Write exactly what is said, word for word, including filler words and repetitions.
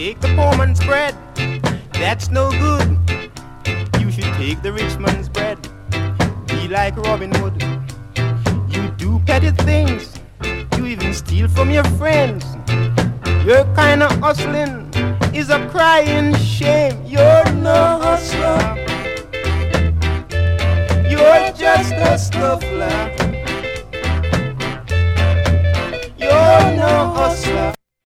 take the poor man's bread. That's no good. You should take the rich man's bread. Be like Robin Hood. You do petty things. You even steal from your friends. Your kind of hustling is a crying shame. You're no hustler. You're just a scuffler. You're no hustler.